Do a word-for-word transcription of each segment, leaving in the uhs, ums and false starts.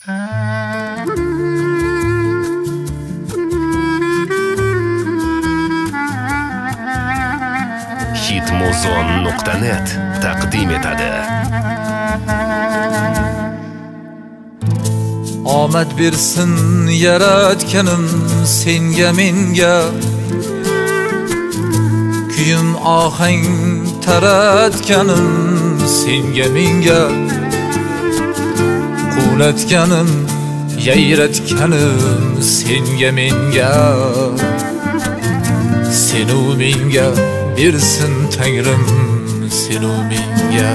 hitmuzon nuqta net taqdim etadi. Omad bersin yaratganim senga menga, kuyim ohang taratganim senga menga, quvlatganim yayratganim senga menga, seni menga bersin Tangrim seni menga.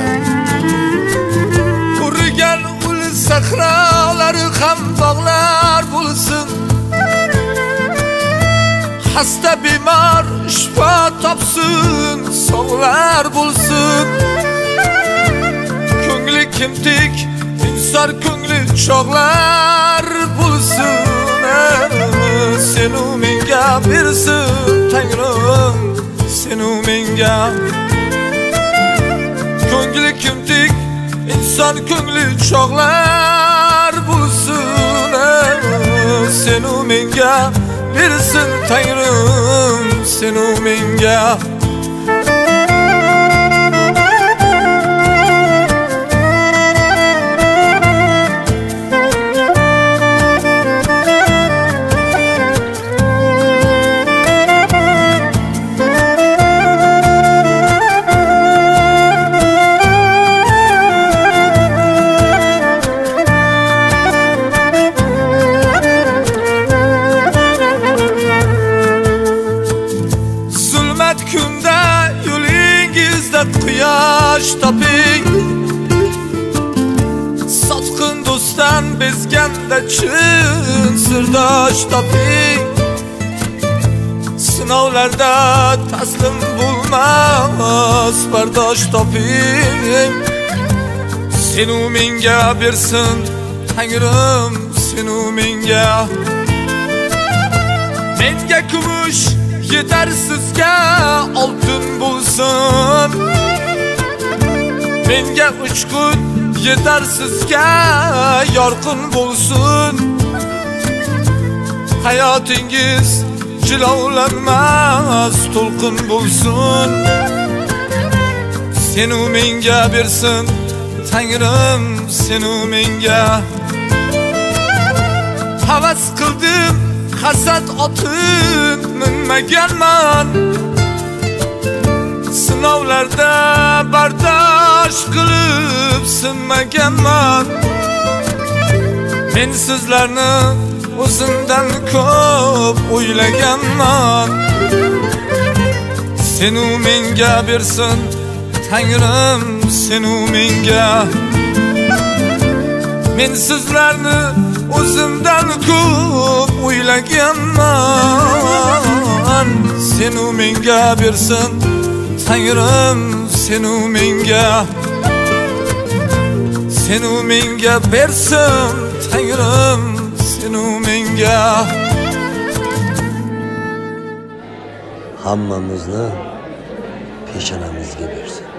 Qurigan ul sahrolari ham bog'lar bo'lsin, hasta bemor shifo topsin, sog'lar bo'lsin. Ko'ngli kimtik inson ko'ngli chog'lar bo'lsin, seni menga bersin Tangrim seni menga. Ko'ngli kimtik inson ko'ngli chog'lar bo'lsin, seni menga bersin Tangrim seni menga. Kunda yo'lingizda quyosh toping, sotqin do'stdan bezganda chin sirdosh toping. Sinovlarda taslim bo'lmas bardosh toping, seni menga bersin Tangrim seni menga. Menga kumush yetarsizga oltin bo'lsin, menga uchqun yetarsizga yorqin bo'lsin. Hayotingiz jilovlanmas to'lqin bo'lsin, seni menga bersin Tangrim seni menga. Havas qildim hasad otin minmaganman, sinovlarda bardosh qilib sinmaganman. Men sizlarni o'zimdan ko'p o'ylaganman, seni menga bersin Tangrim seni menga. Men sizlarni o'zimdan ko'p o'ylaganman, seni menga bersin Tangrim seni menga. Seni menga bersin Tangrim seni menga. Hammamizni peshonamizga bersin.